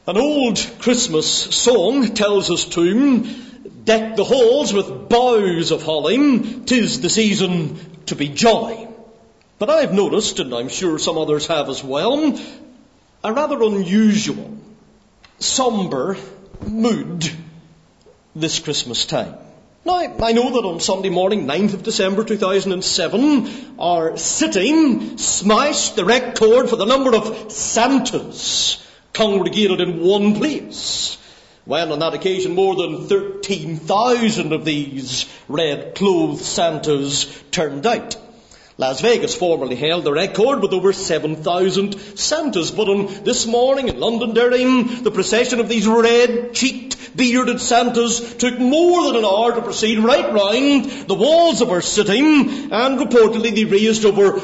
An old Christmas song tells us to deck the halls with boughs of holly, 'tis the season to be jolly. But I've noticed, and I'm sure some others have as well, a rather unusual, sombre mood this Christmas time. Now, I know that on Sunday morning, 9th of December 2007, our city smashed the record for the number of Santas congregated in one place, when on that occasion more than 13,000 of these red-clothed Santas turned out. Las Vegas formerly held the record with over 7,000 Santas, but on this morning in Londonderry, the procession of these red-cheeked, bearded Santas took more than an hour to proceed right round the walls of our city, and reportedly they raised over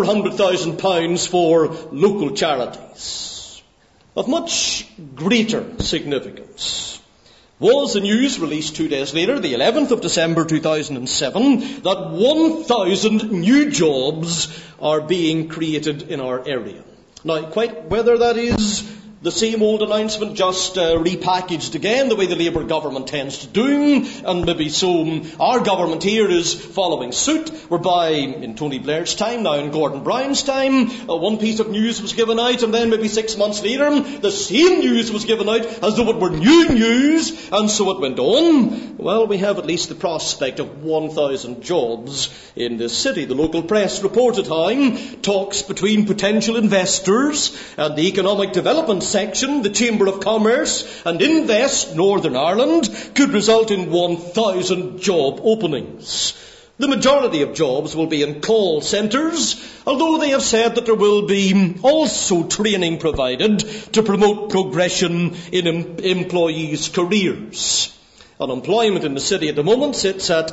£400,000 for local charities. Of much greater significance was the news released 2 days later, the 11th of December 2007, that 1,000 new jobs are being created in our area. Now, quite whether that is the same old announcement just repackaged again, the way the Labour government tends to do, and maybe so our government here is following suit, whereby in Tony Blair's time, now in Gordon Brown's time, one piece of news was given out, and then maybe 6 months later, the same news was given out as though it were new news, and so it went on. Well, we have at least the prospect of 1,000 jobs in this city. The local press reported how talks between potential investors and the Economic Development Section, the Chamber of Commerce and Invest Northern Ireland could result in 1,000 job openings. The majority of jobs will be in call centres, although they have said that there will be also training provided to promote progression in employees' careers. Unemployment in the city at the moment sits at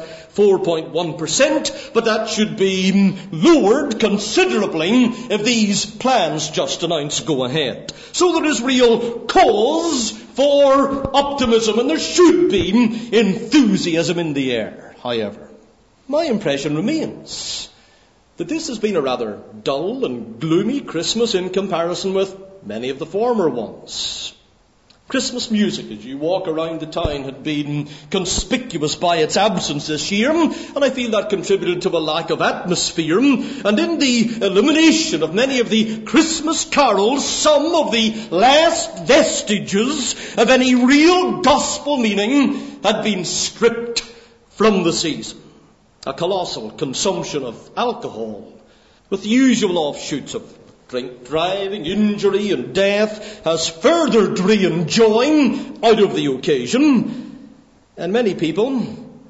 4.1%, but that should be lowered considerably if these plans just announced go ahead. So there is real cause for optimism, and there should be enthusiasm in the air. However, my impression remains that this has been a rather dull and gloomy Christmas in comparison with many of the former ones. Christmas music as you walk around the town had been conspicuous by its absence this year, and I feel that contributed to a lack of atmosphere. And in the elimination of many of the Christmas carols, some of the last vestiges of any real gospel meaning had been stripped from the season. A colossal consumption of alcohol, with the usual offshoots of drink driving, injury and death, has further drained joy out of the occasion. And many people,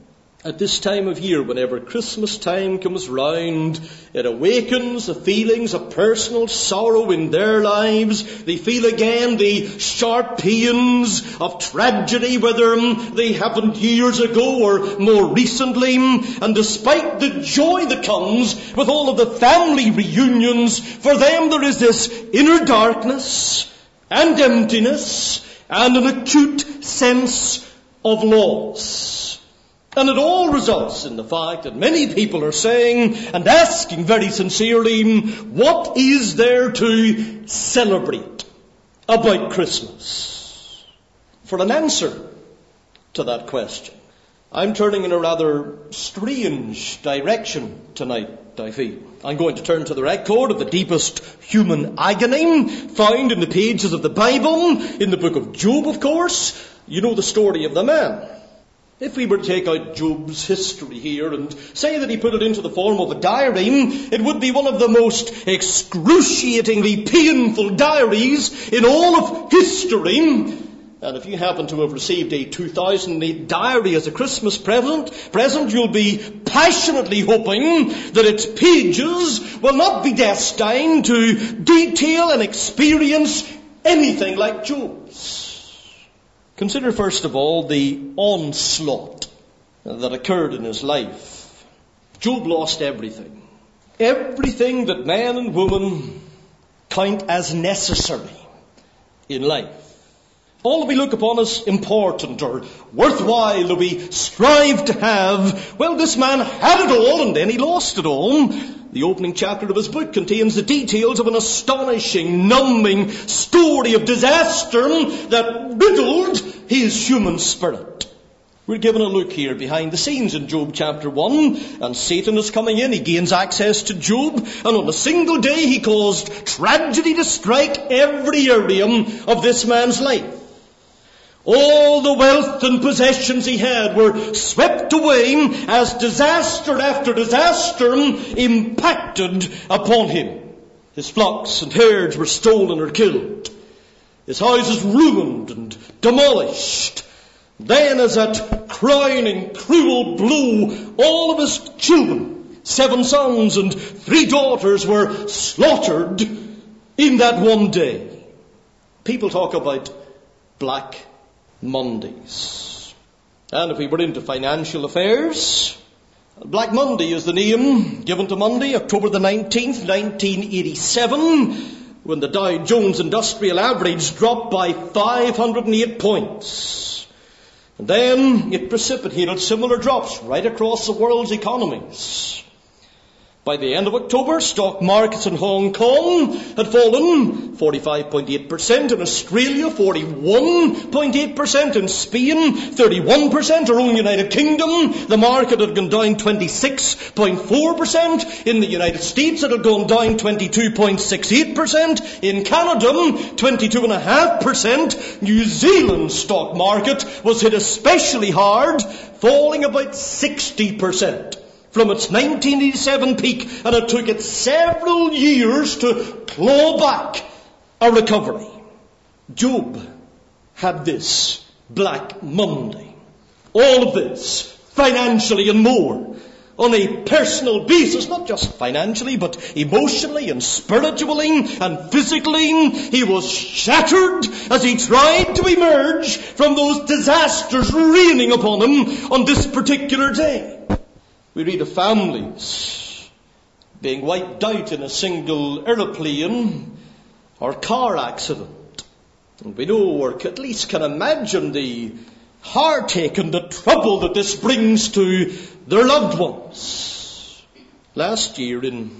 at this time of year, whenever Christmas time comes round, it awakens the feelings of personal sorrow in their lives. They feel again the sharp pains of tragedy, whether they happened years ago or more recently. And despite the joy that comes with all of the family reunions, for them there is this inner darkness and emptiness and an acute sense of loss. And it all results in the fact that many people are saying and asking very sincerely, what is there to celebrate about Christmas? For an answer to that question, I'm turning in a rather strange direction tonight, I feel. I'm going to turn to the record of the deepest human agony found in the pages of the Bible, in the book of Job, of course. You know the story of the man. If we were to take out Job's history here and say that he put it into the form of a diary, it would be one of the most excruciatingly painful diaries in all of history. And if you happen to have received a 2008 diary as a Christmas present, you'll be passionately hoping that its pages will not be destined to detail and experience anything like Job's. Consider first of all the onslaught that occurred in his life. Job lost everything. Everything that man and woman count as necessary in life. All that we look upon as important or worthwhile that we strive to have, well, this man had it all and then he lost it all. The opening chapter of his book contains the details of an astonishing, numbing story of disaster that riddled his human spirit. We're given a look here behind the scenes in Job chapter 1, and Satan is coming in. He gains access to Job, and on a single day he caused tragedy to strike every area of this man's life. All the wealth and possessions he had were swept away as disaster after disaster impacted upon him. His flocks and herds were stolen or killed. His houses ruined and demolished. Then, as that crowning cruel blow, all of his children, 7 sons and 3 daughters, were slaughtered in that one day. People talk about Black Mondays. And if we were into financial affairs, Black Monday is the name given to Monday, October the 19th, 1987, when the Dow Jones Industrial Average dropped by 508 points. And then it precipitated similar drops right across the world's economies. By the end of October, stock markets in Hong Kong had fallen 45.8%, in Australia 41.8%, in Spain 31%, our own United Kingdom the market had gone down 26.4%, in the United States it had gone down 22.68%, in Canada 22.5%, New Zealand's stock market was hit especially hard, falling about 60%. From its 1987 peak, and it took it several years to claw back a recovery. Job had this Black Monday. All of this, financially and more, on a personal basis, not just financially, but emotionally and spiritually and physically. He was shattered as he tried to emerge from those disasters raining upon him on this particular day. We read of families being wiped out in a single aeroplane or car accident. And we know, or at least can imagine, the heartache and the trouble that this brings to their loved ones. Last year, in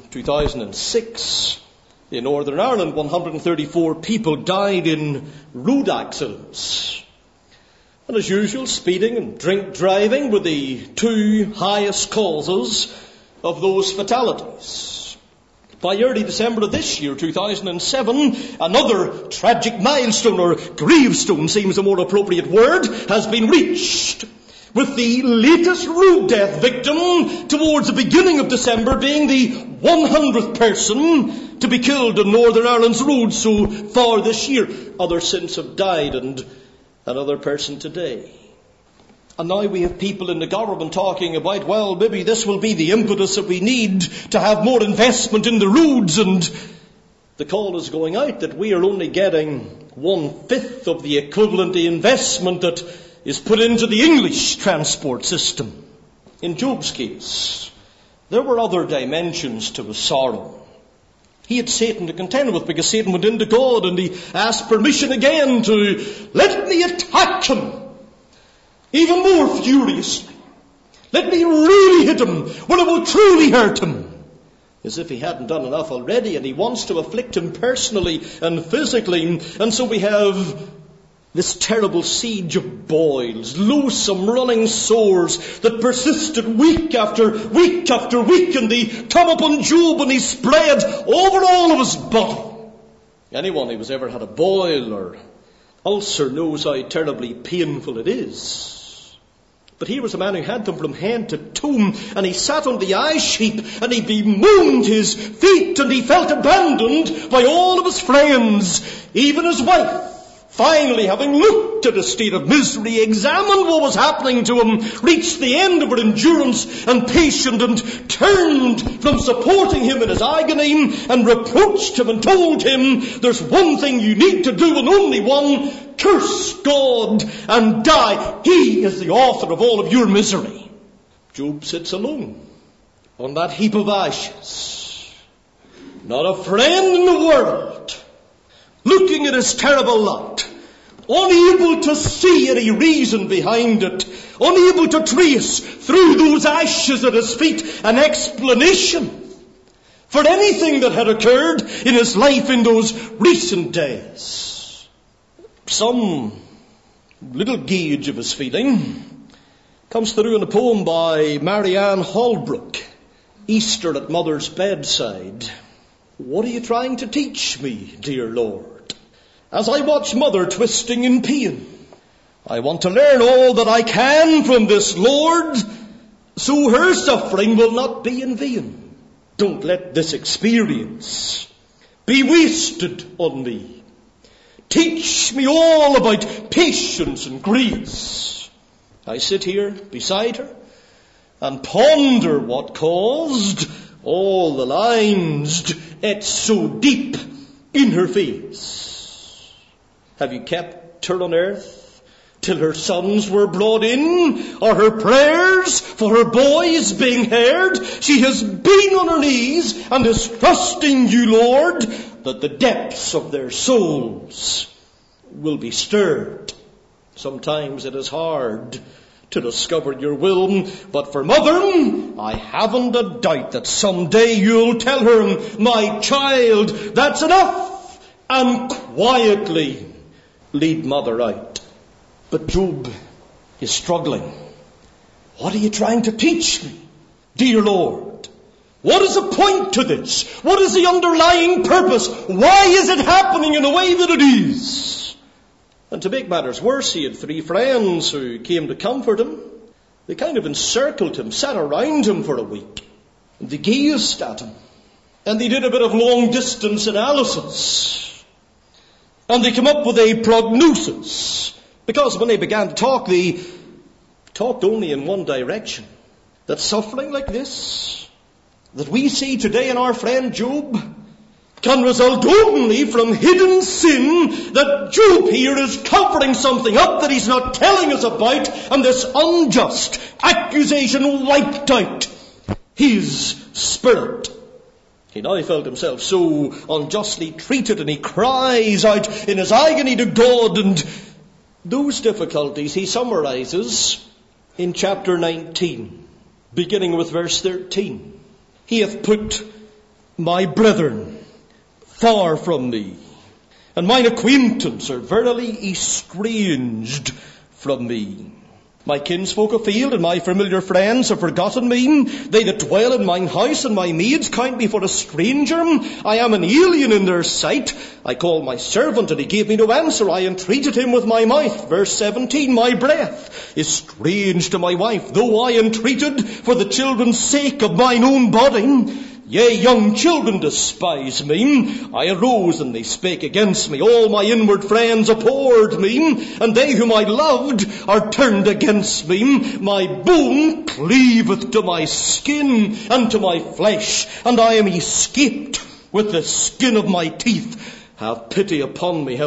2006, in Northern Ireland, 134 people died in road accidents. And as usual, speeding and drink driving were the 2 highest causes of those fatalities. By early December of this year, 2007, another tragic milestone, or gravestone seems a more appropriate word, has been reached, with the latest road death victim towards the beginning of December being the 100th person to be killed on Northern Ireland's roads so far this year. Others since have died, and another person today. And now we have people in the government talking about, well, maybe this will be the impetus that we need to have more investment in the roads, and the call is going out that we are only getting 1/5 of the equivalent investment that is put into the English transport system. In Job's case, there were other dimensions to his sorrow. He had Satan to contend with, because Satan went into God and he asked permission again to let me attack him even more furiously. Let me really hit him when it will truly hurt him. As if he hadn't done enough already, and he wants to afflict him personally and physically. And so we have this terrible siege of boils, loathsome running sores that persisted week after week after week, and they come upon Job and he spread over all of his body. Anyone who has ever had a boil or ulcer knows how terribly painful it is. But here was a man who had them from head to toe, and he sat on the ash heap, and he bemoaned his fate, and he felt abandoned by all of his friends, even his wife. Finally, having looked at his state of misery, examined what was happening to him, reached the end of her endurance and patience, and turned from supporting him in his agony, and reproached him and told him, there's one thing you need to do, and only one: curse God and die. He is the author of all of your misery. Job sits alone on that heap of ashes, not a friend in the world, looking at his terrible lot, unable to see any reason behind it, unable to trace through those ashes at his feet an explanation. for anything that had occurred in his life in those recent days. Some little gauge of his feeling comes through in a poem by Marianne Holbrook, Easter at Mother's Bedside. What are you trying to teach me, dear Lord? As I watch Mother twisting in pain, I want to learn all that I can from this, Lord, so her suffering will not be in vain. Don't let this experience be wasted on me. Teach me all about patience and grace. I sit here beside her and ponder what caused all the lines etched so deep in her face. Have you kept her on earth till her sons were brought in? Are her prayers for her boys being heard? She has been on her knees and is trusting you, Lord, that the depths of their souls will be stirred. Sometimes it is hard to discover your will, but for Mother, I haven't a doubt that someday you'll tell her, my child, that's enough, and quietly lead Mother out. But Job is struggling. What are you trying to teach me, dear Lord? What is the point to this? What is the underlying purpose? Why is it happening in the way that it is? And to make matters worse, he had 3 friends who came to comfort him. They kind of encircled him, sat around him for a week. And they gazed at him. And they did a bit of long-distance analysis. And they came up with a prognosis. Because when they began to talk, they talked only in one direction. That suffering like this, that we see today in our friend Job, can result only from hidden sin, that Job here is covering something up that he's not telling us about, and this unjust accusation wiped out his spirit. He now felt himself so unjustly treated, and he cries out in his agony to God, and those difficulties he summarizes in chapter 19, beginning with verse 13. He hath put my brethren far from me, and mine acquaintance are verily estranged from me. My kinsfolk afield and my familiar friends have forgotten me. They that dwell in mine house and my maids count me for a stranger. I am an alien in their sight. I called my servant and he gave me no answer. I entreated him with my mouth. Verse 17, my breath is strange to my wife, though I entreated for the children's sake of mine own body. Yea, young children despise me. I arose and they spake against me. All my inward friends abhorred me, and they whom I loved are turned against me. My bone cleaveth to my skin and to my flesh, and I am escaped with the skin of my teeth. Have pity upon me,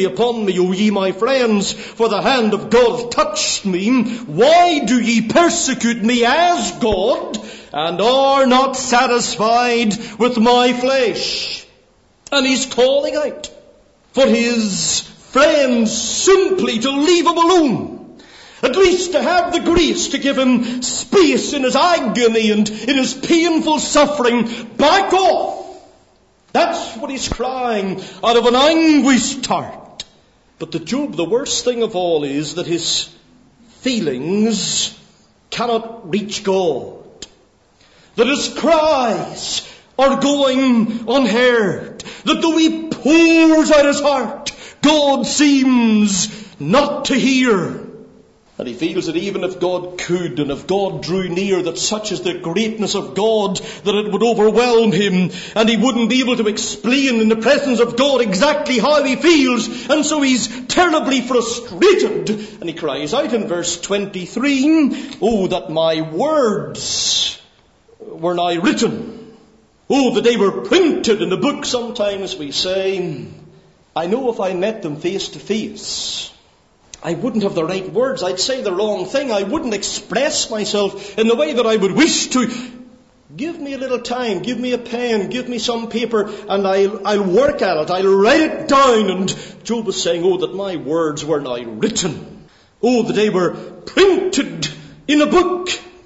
O ye my friends, for the hand of God hath touched me. Why do ye persecute me as God, and are not satisfied with my flesh? And he's calling out for his friends simply to leave him alone. At least to have the grace to give him space in his agony and in his painful suffering. Back off. That's what he's crying out of an anguished heart. But to Job, the worst thing of all is that his feelings cannot reach God. That his cries are going unheard. That though he pours out his heart, God seems not to hear. And he feels that even if God could, and if God drew near, that such is the greatness of God, that it would overwhelm him, and he wouldn't be able to explain in the presence of God exactly how he feels, and so he's terribly frustrated. And he cries out in verse 23, oh, that my words were now written. Oh, that they were printed in the book. Sometimes we say, I know if I met them face to face, I wouldn't have the right words. I'd say the wrong thing. I wouldn't express myself in the way that I would wish to. Give me a little time. Give me a pen. Give me some paper, and I'll work at it. I'll write it down. And Job was saying, oh, that my words were now written. Oh, that they were printed in a book.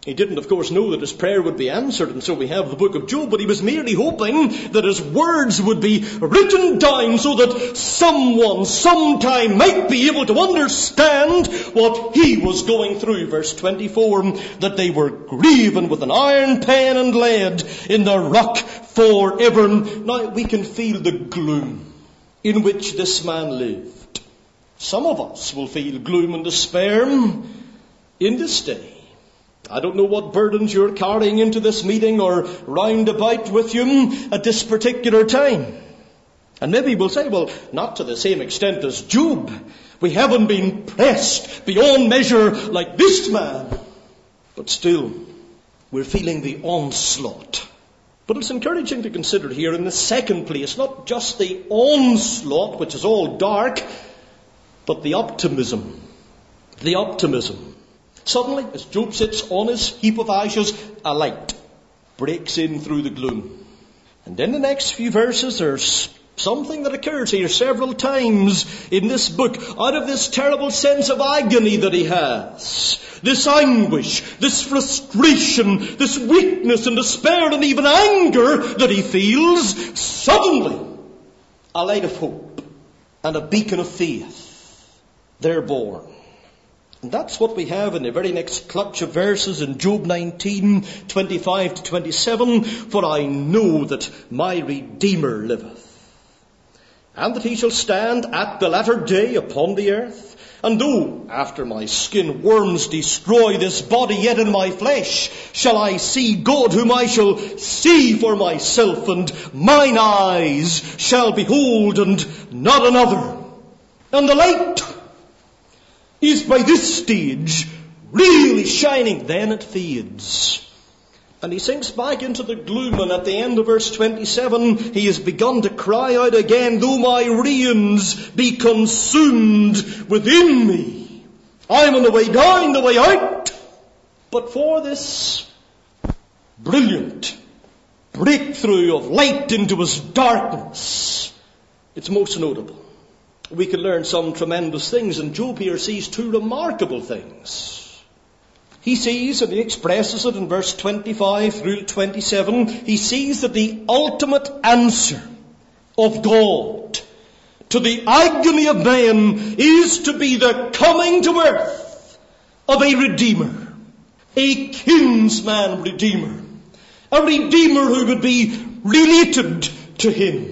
He didn't, of course, know that his prayer would be answered, and so we have the book of Job, but he was merely hoping that his words would be written down so that someone, sometime, might be able to understand what he was going through. Verse 24, that they were graven with an iron pen and lead in the rock forever. Now, we can feel the gloom in which this man lived. Some of us will feel gloom and despair in this day. I don't know what burdens you're carrying into this meeting or round about with you at this particular time. And maybe we'll say, well, not to the same extent as Job. We haven't been pressed beyond measure like this man. But still, we're feeling the onslaught. But it's encouraging to consider here in the second place, not just the onslaught, which is all dark, but the optimism. The optimism. Suddenly, as Job sits on his heap of ashes, a light breaks in through the gloom. And in the next few verses, there's something that occurs here several times in this book, out of this terrible sense of agony that he has. This anguish, this frustration, this weakness and despair and even anger that he feels, suddenly a light of hope and a beacon of faith, they're born. And that's what we have in the very next clutch of verses in Job 19, 25 to 27. For I know that my Redeemer liveth, and that he shall stand at the latter day upon the earth. And though after my skin worms destroy this body, yet in my flesh shall I see God, whom I shall see for myself, and mine eyes shall behold, and not another. And the light is by this stage really shining. Then it fades, and he sinks back into the gloom, and at the end of verse 27 he has begun to cry out again, though my reins be consumed within me, I'm on the way down, the way out. But for this brilliant breakthrough of light into his darkness, it's most notable. We can learn some tremendous things, and Job here sees two remarkable things. He sees, and he expresses it in verse 25 through 27, he sees that the ultimate answer of God to the agony of man is to be the coming to earth of a Redeemer, a kinsman Redeemer, a Redeemer who would be related to him.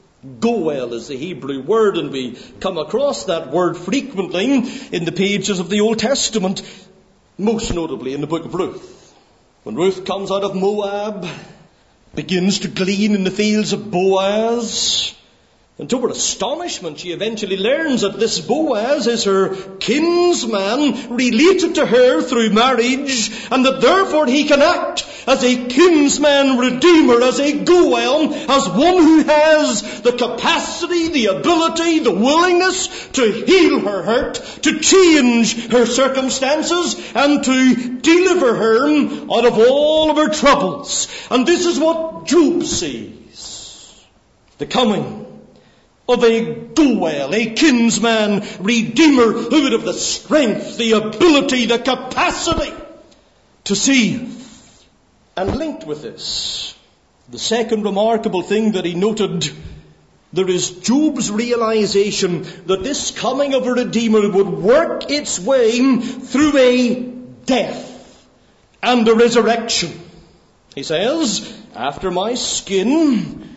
Goel is the Hebrew word, and we come across that word frequently in the pages of the Old Testament, most notably in the book of Ruth. When Ruth comes out of Moab, begins to glean in the fields of Boaz, and to her astonishment she eventually learns that this Boaz is her kinsman, related to her through marriage, and that therefore he can act as a kinsman redeemer, as a Goel, as one who has the capacity, the ability, the willingness to heal her hurt, to change her circumstances, and to deliver her out of all of her troubles. And this is what Job sees: the coming of a Goel, a kinsman redeemer, who would have the strength, the ability, the capacity to save. And linked with this, the second remarkable thing that he noted, there is Job's realization that this coming of a Redeemer would work its way through a death and a resurrection. He says, after my skin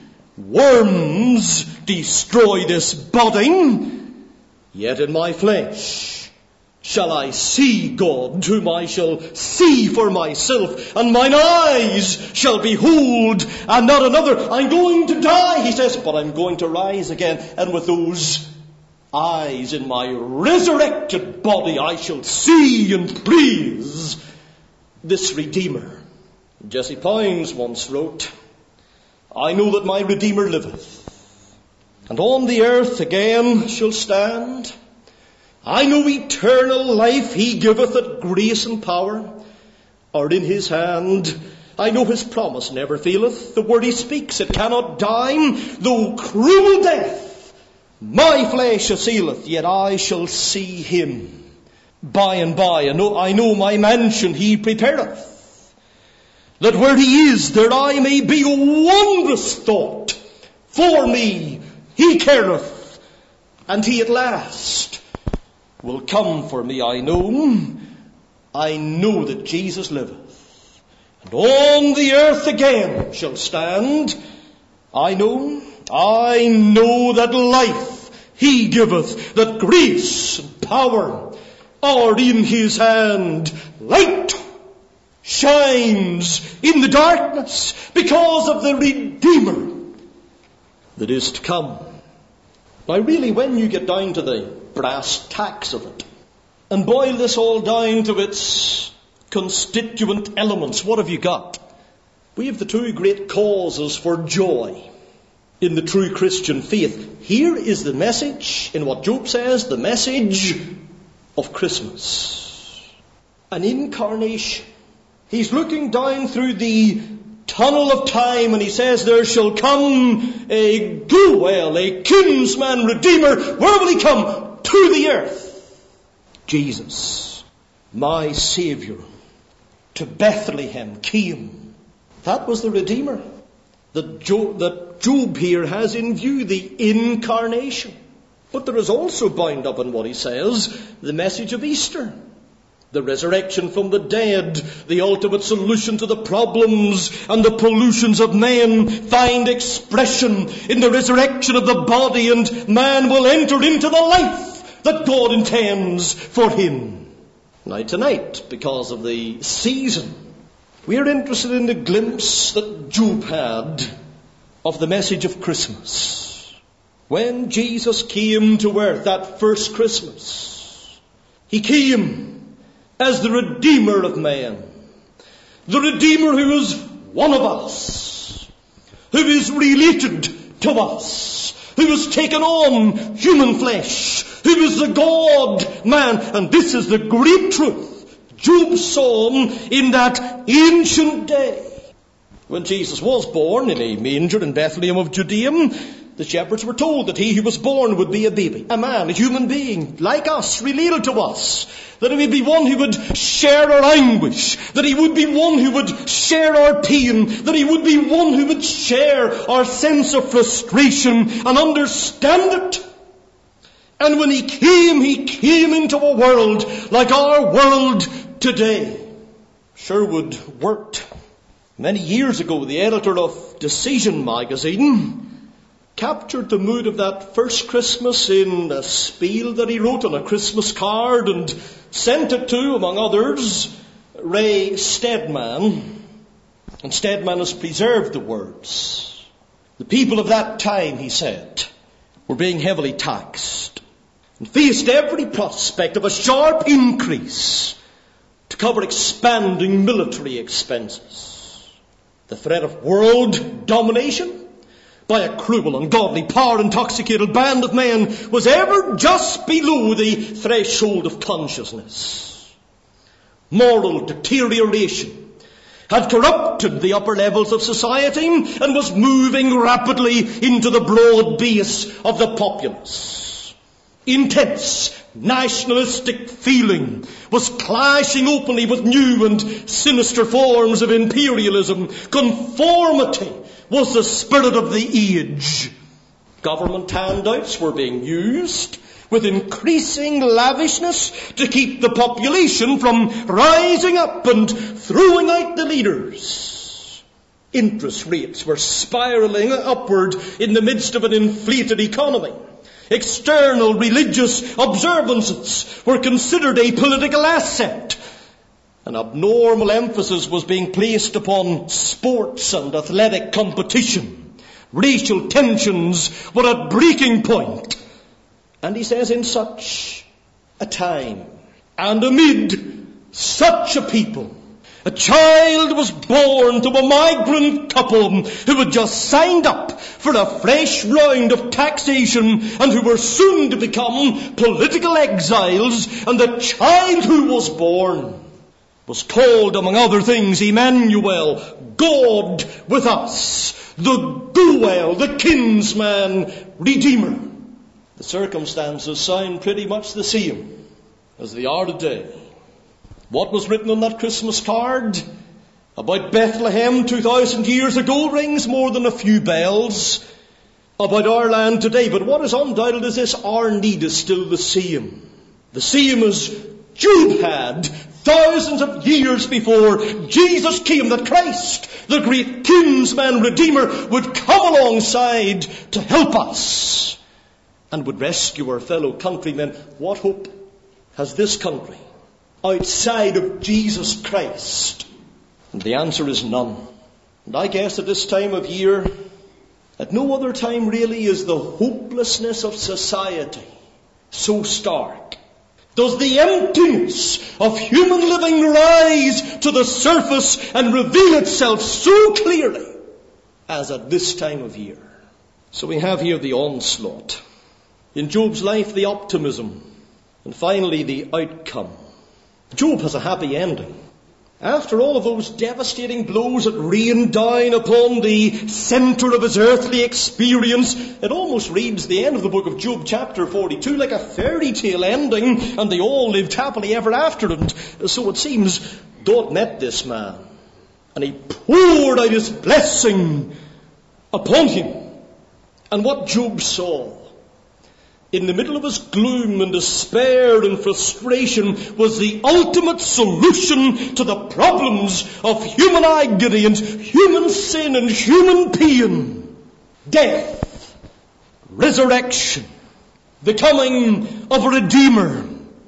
worms destroy this body, yet in my flesh shall I see God, whom I shall see for myself, and mine eyes shall behold, and not another. I'm going to die, he says, but I'm going to rise again, and with those eyes in my resurrected body I shall see and praise this Redeemer. Jesse Pounds once wrote, I know that my Redeemer liveth, and on the earth again shall stand. I know eternal life he giveth, that grace and power are in his hand. I know his promise never faileth. The word he speaks, it cannot die. Though cruel death my flesh assaileth, yet I shall see him by and by. I know my mansion he prepareth, that where he is, there I may be. A wondrous thought! For me he careth, and he at last will come for me. I know that Jesus liveth, and on the earth again shall stand. I know that life he giveth, that grace and power are in his hand. Light shines in the darkness because of the Redeemer that is to come. Now really, when you get down to the brass tacks of it, and boil this all down to its constituent elements, what have you got? We have the two great causes for joy in the true Christian faith. Here is the message, in what Job says, the message of Christmas. An incarnation. He's looking down through the tunnel of time and he says, there shall come a Goel, a kinsman redeemer. Where will he come? To the earth. Jesus, my Saviour, to Bethlehem came. That was the Redeemer that Job here has in view, the incarnation. But there is also bound up in what he says the message of Easter, the resurrection from the dead, the ultimate solution to the problems and the pollutions of men find expression in the resurrection of the body, and man will enter into the life that God intends for him. Now tonight, because of the season, we are interested in the glimpse that Job had of the message of Christmas. When Jesus came to earth that first Christmas, he came as the Redeemer of man. The Redeemer who is one of us, who is related to us, who has taken on human flesh, who is the God-man. And this is the great truth Job saw in that ancient day. When Jesus was born in a manger in Bethlehem of Judea, the shepherds were told that he who was born would be a baby, a man, a human being, like us, related to us, that he would be one who would share our anguish, that he would be one who would share our pain, that he would be one who would share our sense of frustration and understand it. And when he came into a world like our world today. Sherwood worked many years ago. The editor of Decision magazine captured the mood of that first Christmas in a spiel that he wrote on a Christmas card and sent it to, among others, Ray Stedman. And Stedman has preserved the words. The people of that time, he said, were being heavily taxed and faced every prospect of a sharp increase to cover expanding military expenses. The threat of world domination by a cruel, ungodly, power-intoxicated band of men was ever just below the threshold of consciousness. Moral deterioration had corrupted the upper levels of society and was moving rapidly into the broad base of the populace. Intense nationalistic feeling was clashing openly with new and sinister forms of imperialism. Conformity was the spirit of the age. Government handouts were being used with increasing lavishness to keep the population from rising up and throwing out the leaders. Interest rates were spiraling upward in the midst of an inflated economy. External religious observances were considered a political asset. An abnormal emphasis was being placed upon sports and athletic competition. Racial tensions were at breaking point. And he says, in such a time and amid such a people, a child was born to a migrant couple who had just signed up for a fresh round of taxation and who were soon to become political exiles. And the child who was born was called, among other things, Emmanuel, God with us, the Goel, the kinsman redeemer. The circumstances sound pretty much the same as they are today. What was written on that Christmas card? About Bethlehem 2,000 years ago rings more than a few bells about our land today. But what is undoubted is this: our need is still the same. The same as Job had thousands of years before Jesus came, that Christ, the great kinsman redeemer, would come alongside to help us and would rescue our fellow countrymen. What hope has this country outside of Jesus Christ? And the answer is none. And I guess at this time of year, at no other time really, is the hopelessness of society so stark. Does the emptiness of human living rise to the surface and reveal itself so clearly as at this time of year? So we have here the onslaught. In Job's life, the optimism. And finally, the outcome. Job has a happy ending. After all of those devastating blows that rained down upon the centre of his earthly experience, it almost reads the end of the book of Job, chapter 42, like a fairy tale ending, and they all lived happily ever after. And so it seems God met this man, and he poured out his blessing upon him. And what Job saw in the middle of his gloom and despair and frustration was the ultimate solution to the problems of human agony and human sin and human pain. Death, resurrection, the coming of a Redeemer,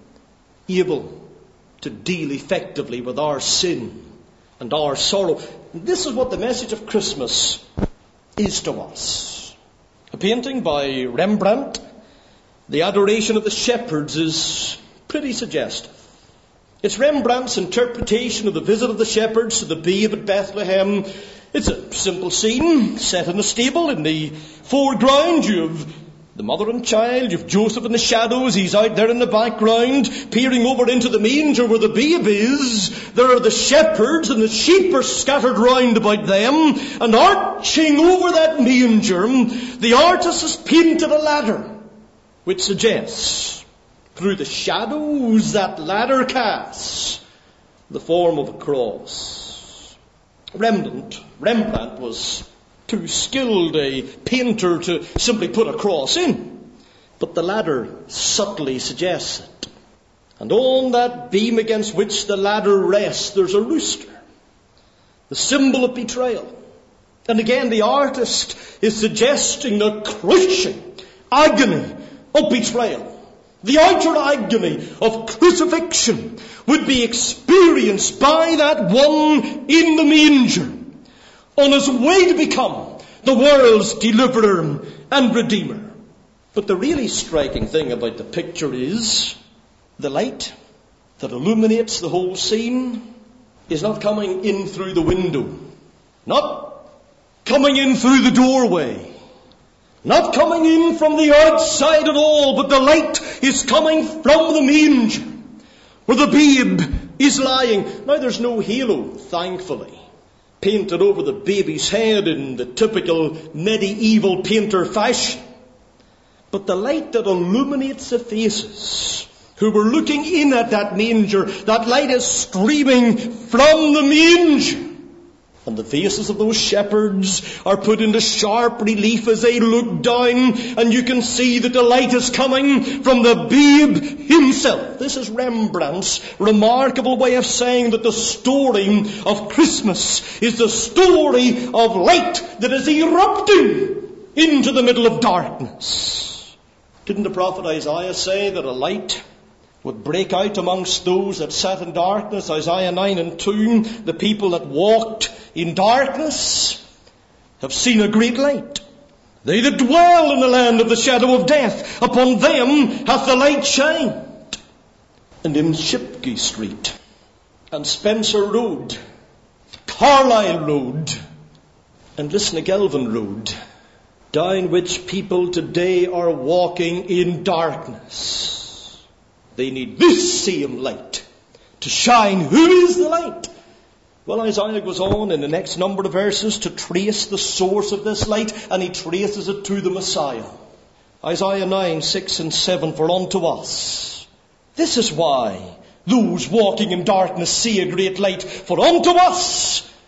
able to deal effectively with our sin and our sorrow. This is what the message of Christmas is to us. A painting by Rembrandt, The Adoration of the Shepherds, is pretty suggestive. It's Rembrandt's interpretation of the visit of the shepherds to the babe at Bethlehem. It's a simple scene set in a stable. In the foreground you have the mother and child, you have Joseph in the shadows, he's out there in the background, peering over into the manger where the babe is. There are the shepherds, and the sheep are scattered round about them, and arching over that manger, the artist has painted a ladder, which suggests, through the shadows that ladder casts, the form of a cross. Rembrandt was too skilled a painter to simply put a cross in, but the ladder subtly suggests it. And on that beam against which the ladder rests, there's a rooster, the symbol of betrayal. And again, the artist is suggesting the crushing agony of betrayal. The outer agony of crucifixion would be experienced by that one in the manger on his way to become the world's deliverer and redeemer. But the really striking thing about the picture is the light that illuminates the whole scene is not coming in through the window, not coming in through the doorway, not coming in from the outside at all, but the light is coming from the manger where the babe is lying. Now there's no halo, thankfully, painted over the baby's head in the typical medieval painter fashion. But the light that illuminates the faces who were looking in at that manger, that light is streaming from the manger. And the faces of those shepherds are put into sharp relief as they look down, and you can see that the light is coming from the babe himself. This is Rembrandt's remarkable way of saying that the story of Christmas is the story of light that is erupting into the middle of darkness. Didn't the prophet Isaiah say that a light would break out amongst those that sat in darkness? Isaiah 9:2, the people that walked in darkness have seen a great light. They that dwell in the land of the shadow of death, upon them hath the light shined. And in Shipquay Street and Spencer Road, Carlisle Road and Lisnagelvin Road, down which people today are walking in darkness, they need this same light to shine. Who is the light? Well, Isaiah goes on in the next number of verses to trace the source of this light, and he traces it to the Messiah. Isaiah 9:6 and 7, for unto us, this is why those walking in darkness see a great light, for unto us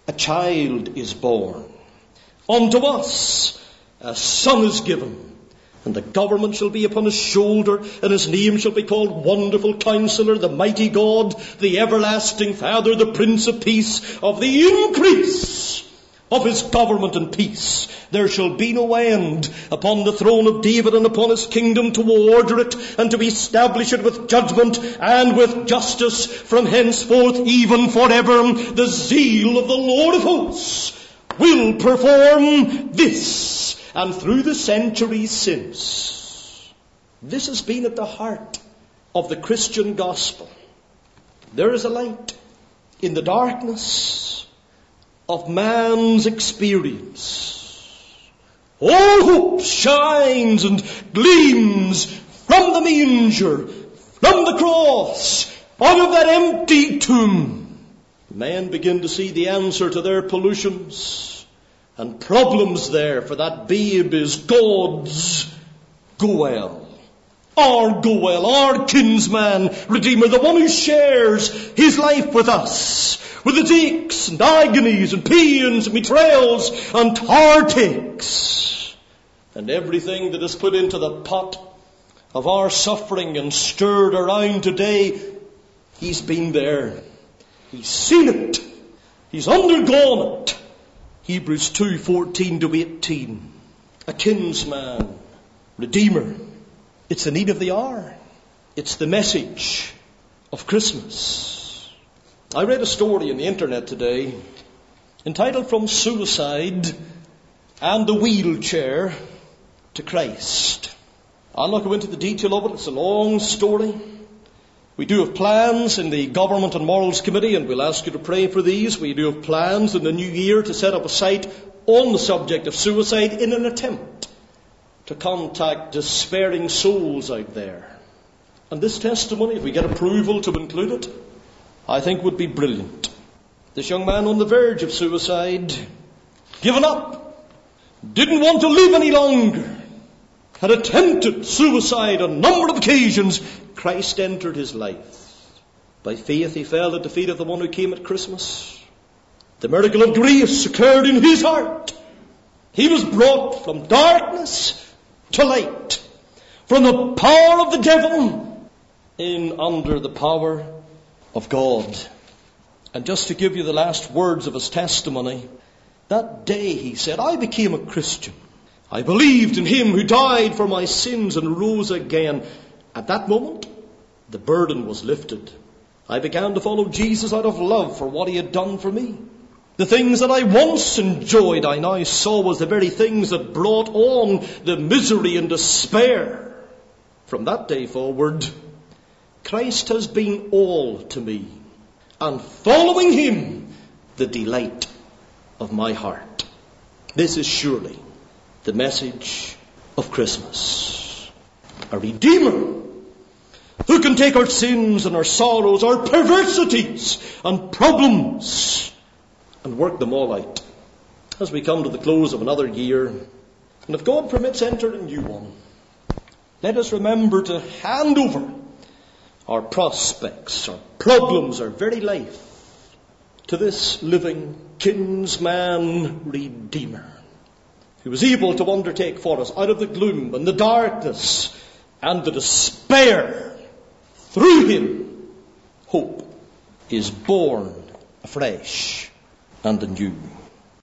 a child is born. Unto us a son is given, and the government shall be upon his shoulder, and his name shall be called Wonderful Counselor, the Mighty God, the Everlasting Father, the Prince of Peace. Of the increase of his government and peace there shall be no end, upon the throne of David and upon his kingdom, to order it and to establish it with judgment and with justice from henceforth even forever. The zeal of the Lord of hosts will perform this. And through the centuries since, this has been at the heart of the Christian gospel. There is a light in the darkness of man's experience. All hope shines and gleams from the manger, from the cross, out of that empty tomb. Men begin to see the answer to their pollutions and problems there, for that babe is God's Goel. Our Goel, our kinsman, Redeemer, the one who shares his life with us, with its aches and agonies and pains and betrayals and heartaches, and everything that is put into the pot of our suffering and stirred around today. He's been there. He's seen it. He's undergone it. Hebrews 2:14-18. A kinsman, Redeemer. It's the need of the hour. It's the message of Christmas. I read a story on the internet today entitled From Suicide and the Wheelchair to Christ. I'll not go into the detail of it. It's a long story. We do have plans in the Government and Morals Committee, and we'll ask you to pray for these. We do have plans in the new year to set up a site on the subject of suicide in an attempt to contact despairing souls out there. And this testimony, if we get approval to include it, I think would be brilliant. This young man on the verge of suicide, given up, didn't want to live any longer, had attempted suicide on a number of occasions. Christ entered his life. By faith he fell at the feet of the one who came at Christmas. The miracle of grace occurred in his heart. He was brought from darkness to light, from the power of the devil in under the power of God. And just to give you the last words of his testimony, that day he said, I became a Christian. I believed in him who died for my sins and rose again. At that moment, the burden was lifted. I began to follow Jesus out of love for what he had done for me. The things that I once enjoyed, I now saw was the very things that brought on the misery and despair. From that day forward, Christ has been all to me, and following him, the delight of my heart. This is surely the message of Christmas. A Redeemer who can take our sins and our sorrows, our perversities and problems, and work them all out. As we come to the close of another year, and if God permits, enter a new one, let us remember to hand over our prospects, our problems, our very life to this living kinsman Redeemer, who was able to undertake for us out of the gloom and the darkness and the despair. Through him, hope is born afresh and anew.